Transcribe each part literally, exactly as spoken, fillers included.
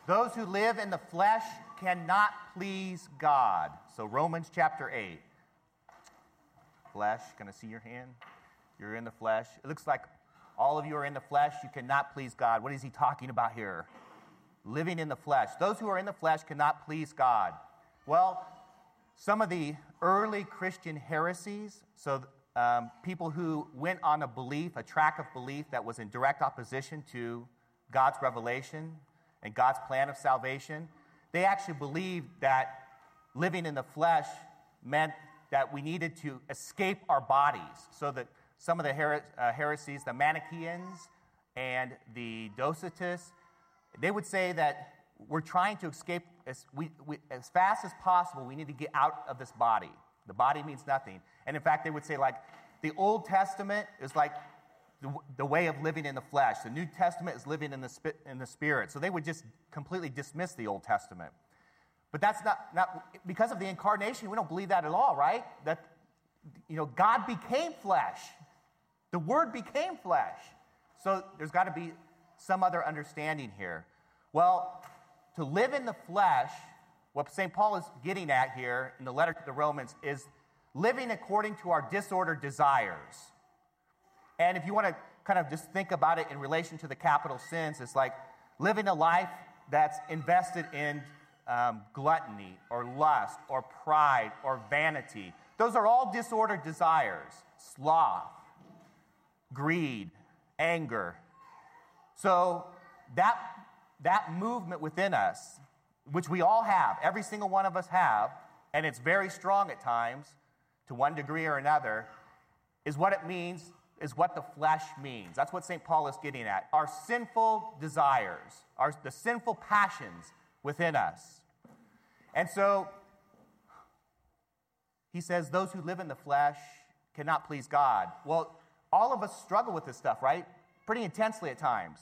Those who live in the flesh cannot please God. So Romans chapter eight. Flesh, can I see your hand? You're in the flesh. It looks like all of you are in the flesh. You cannot please God. What is he talking about here? Living in the flesh. Those who are in the flesh cannot please God. Well, some of the early Christian heresies, so um, people who went on a belief, a track of belief that was in direct opposition to God's revelation and God's plan of salvation, they actually believed that living in the flesh meant that we needed to escape our bodies. So that some of the her- uh, heresies, the Manichaeans and the Docetists, they would say that we're trying to escape as, we, we, as fast as possible. We need to get out of this body. The body means nothing. And in fact, they would say, like, the Old Testament is like the, the way of living in the flesh. The New Testament is living in the, spi- in the Spirit. So they would just completely dismiss the Old Testament. But that's not, not, because of the incarnation, we don't believe that at all, right? That, you know, God became flesh. The Word became flesh. So there's got to be some other understanding here. Well, to live in the flesh, what Saint Paul is getting at here in the letter to the Romans is living according to our disordered desires. And if you want to kind of just think about it in relation to the capital sins, it's like living a life that's invested in um, gluttony or lust or pride or vanity. Those are all disordered desires. Sloth, greed, anger. So that, that movement within us, which we all have, every single one of us have, and it's very strong at times, to one degree or another, is what it means, is what the flesh means. That's what Saint Paul is getting at. Our sinful desires, our, the sinful passions within us. And so, he says, those who live in the flesh cannot please God. Well, all of us struggle with this stuff, right? Pretty intensely at times.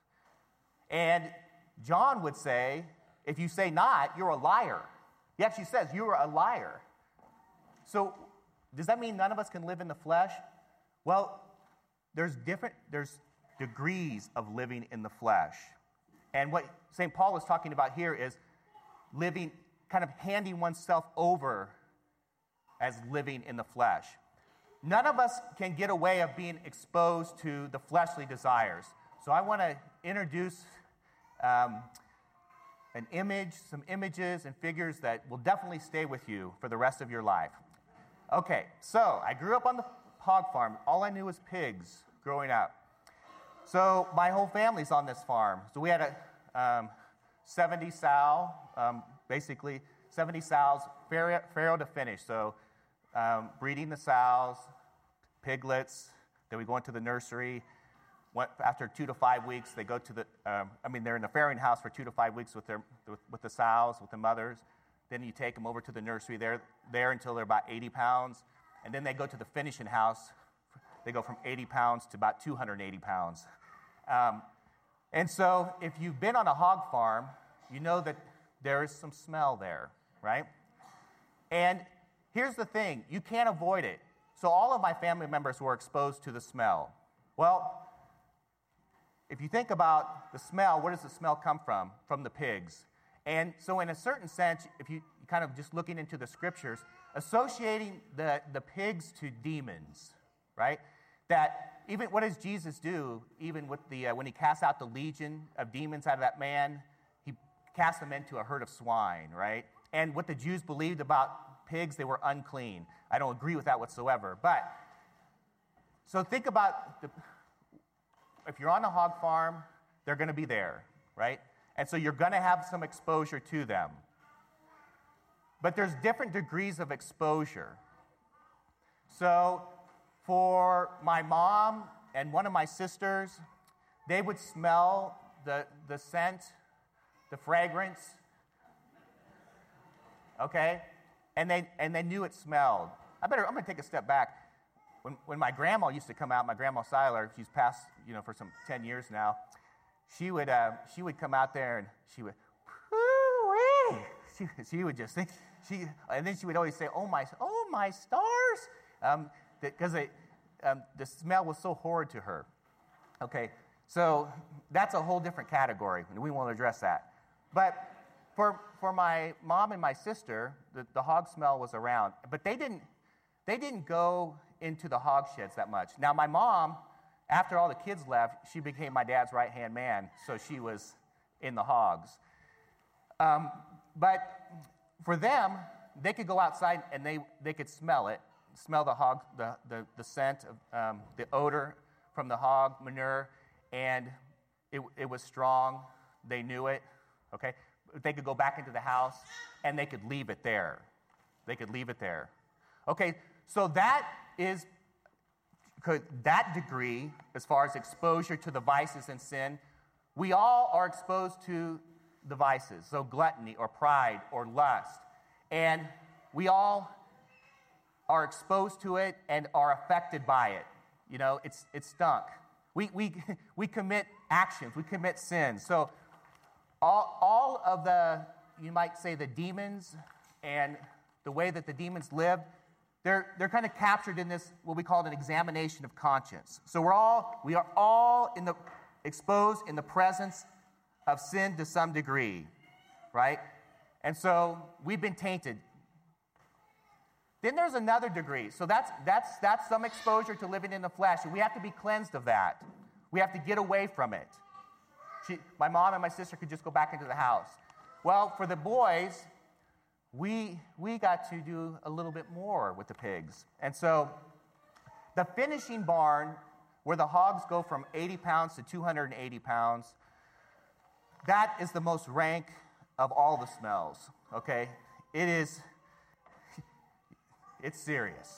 And John would say, if you say not, you're a liar. He actually says, you are a liar. So, does that mean none of us can live in the flesh? Well, there's different, there's degrees of living in the flesh. And what Saint Paul is talking about here is living, kind of handing oneself over as living in the flesh. None of us can get away of being exposed to the fleshly desires. So I want to introduce um, an image, some images and figures that will definitely stay with you for the rest of your life. Okay, so I grew up on the hog farm. All I knew was pigs growing up. So my whole family's on this farm. So we had a um, seventy sow, um, basically seventy sows, farrow, farrow to finish. So um, breeding the sows, piglets. Then we go into the nursery. Went, after two to five weeks, they go to the. Um, I mean, they're in the farrowing house for two to five weeks with their with, with the sows, with the mothers. Then you take them over to the nursery. They're there until they're about eighty pounds. And then they go to the finishing house. They go from eighty pounds to about two hundred eighty pounds. Um, and so if you've been on a hog farm, you know that there is some smell there, right? And here's the thing. You can't avoid it. So all of my family members were exposed to the smell. Well, if you think about the smell, where does the smell come from? From the pigs. And so in a certain sense, if you kind of just looking into the scriptures, associating the, the pigs to demons, right? That even, what does Jesus do? Even with the, uh, when he casts out the legion of demons out of that man, he cast them into a herd of swine, right? And what the Jews believed about pigs, they were unclean. I don't agree with that whatsoever. But, so think about, the, if you're on a hog farm, they're going to be there, right? And so you're going to have some exposure to them. But there's different degrees of exposure. So for my mom and one of my sisters, they would smell the, the scent, the fragrance, okay? And they and they knew it smelled. I better, I'm going to take a step back. When when my grandma used to come out, my grandma Seiler, she's passed, you know, for some ten years now, she would uh, she would come out there and she would, whoo-wee. She, she would just think, she, and then she would always say, oh my, oh my stars, because um, um, the smell was so horrid to her. Okay, so that's a whole different category, and we won't address that. But for for my mom and my sister, the, the hog smell was around. But they didn't they didn't go into the hog sheds that much. Now, my mom, after all the kids left, she became my dad's right-hand man, so she was in the hogs. Um, but for them, they could go outside and they, they could smell it, smell the hog, the, the, the scent, of, um, the odor from the hog manure, and it, it was strong. They knew it, okay? They could go back into the house, and they could leave it there. They could leave it there. Okay, so that is, could, that degree, as far as exposure to the vices and sin, we all are exposed to the vices, so gluttony or pride or lust. And we all are exposed to it and are affected by it. You know, it's it's stunk. We we we commit actions, we commit sins. So all all of the, you might say, the demons and the way that the demons live, they're they're kind of captured in this, what we call an examination of conscience. So we're all we are all in the exposed in the presence of sin to some degree, right? And so we've been tainted. Then there's another degree. So that's that's that's some exposure to living in the flesh, and we have to be cleansed of that. We have to get away from it. She, my mom and my sister could just go back into the house. Well, for the boys, we we got to do a little bit more with the pigs. And so the finishing barn, where the hogs go from eighty pounds to two hundred eighty pounds, that is the most rank of all the smells, okay? It is, it's serious.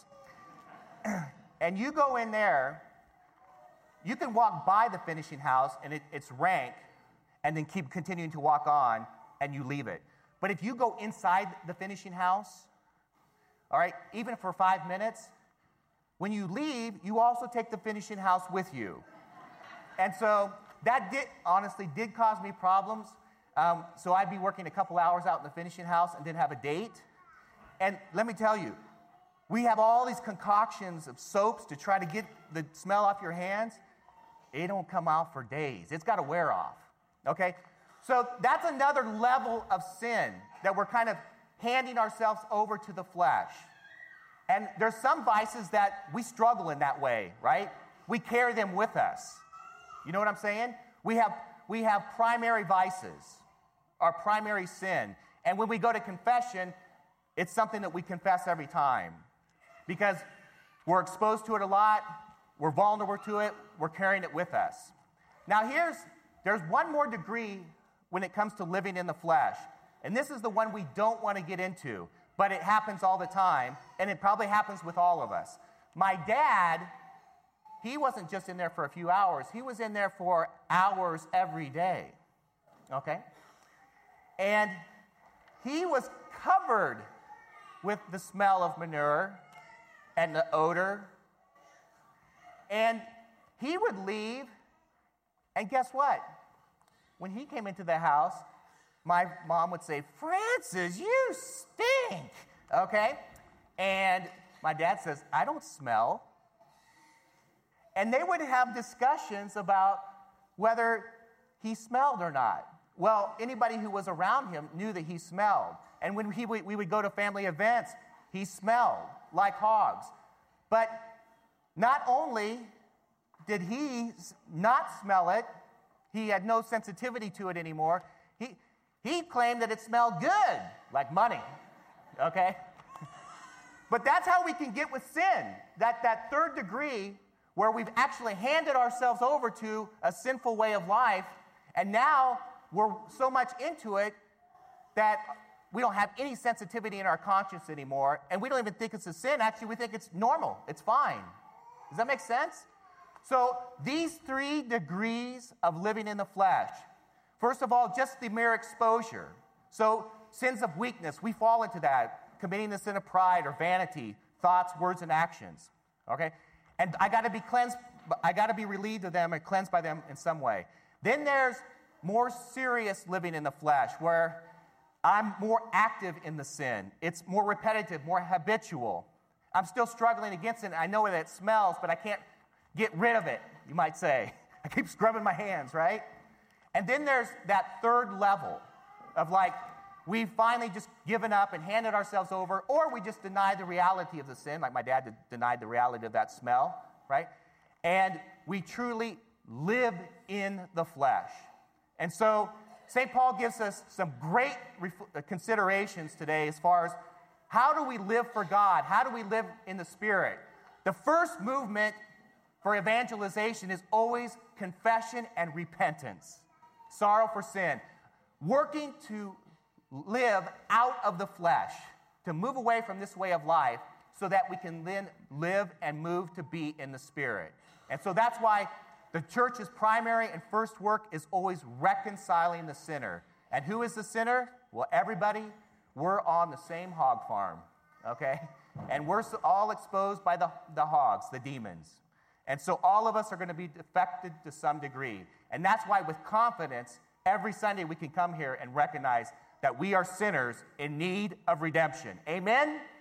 And you go in there, you can walk by the finishing house, and it, it's rank, and then keep continuing to walk on, and you leave it. But if you go inside the finishing house, all right, even for five minutes, when you leave, you also take the finishing house with you. And so that did, honestly, did cause me problems. Um, so I'd be working a couple hours out in the finishing house and didn't have a date. And let me tell you, we have all these concoctions of soaps to try to get the smell off your hands. It don't come out for days. It's got to wear off, okay? So that's another level of sin that we're kind of handing ourselves over to the flesh. And there's some vices that we struggle in that way, right? We carry them with us. You know what I'm saying? We have we have primary vices, our primary sin. And when we go to confession, it's something that we confess every time because we're exposed to it a lot, we're vulnerable to it, we're carrying it with us. Now here's, there's one more degree when it comes to living in the flesh. And this is the one we don't want to get into, but it happens all the time, and it probably happens with all of us. My dad, he wasn't just in there for a few hours. He was in there for hours every day, okay? And he was covered with the smell of manure and the odor. And he would leave, and guess what? When he came into the house, my mom would say, "Francis, you stink," okay? And my dad says, "I don't smell." And they would have discussions about whether he smelled or not. Well, anybody who was around him knew that he smelled. And when he, we would go to family events, he smelled like hogs. But not only did he not smell it, he had no sensitivity to it anymore. He, he claimed that it smelled good, like money, okay? But that's how we can get with sin, that, that third degree where we've actually handed ourselves over to a sinful way of life, and now we're so much into it that we don't have any sensitivity in our conscience anymore, and we don't even think it's a sin. Actually, we think it's normal. It's fine. Does that make sense? So these three degrees of living in the flesh. First of all, just the mere exposure. So sins of weakness, we fall into that, committing the sin of pride or vanity, thoughts, words, and actions. Okay? And I got to be cleansed, I got to be relieved of them and cleansed by them in some way. Then there's more serious living in the flesh, where I'm more active in the sin. It's more repetitive, more habitual. I'm still struggling against it. I know that it smells, but I can't get rid of it, you might say. I keep scrubbing my hands, right? And then there's that third level of like, we've finally just given up and handed ourselves over, or we just deny the reality of the sin, like my dad did, denied the reality of that smell, right? And we truly live in the flesh. And so Saint Paul gives us some great ref- considerations today as far as how do we live for God? How do we live in the Spirit? The first movement for evangelization is always confession and repentance, sorrow for sin, working to live out of the flesh, to move away from this way of life so that we can then live and move to be in the Spirit. And so that's why the church's primary and first work is always reconciling the sinner. And who is the sinner? Well, everybody, we're on the same hog farm, okay? And we're all exposed by the, the hogs, the demons. And so all of us are going to be affected to some degree. And that's why with confidence, every Sunday we can come here and recognize that we are sinners in need of redemption. Amen?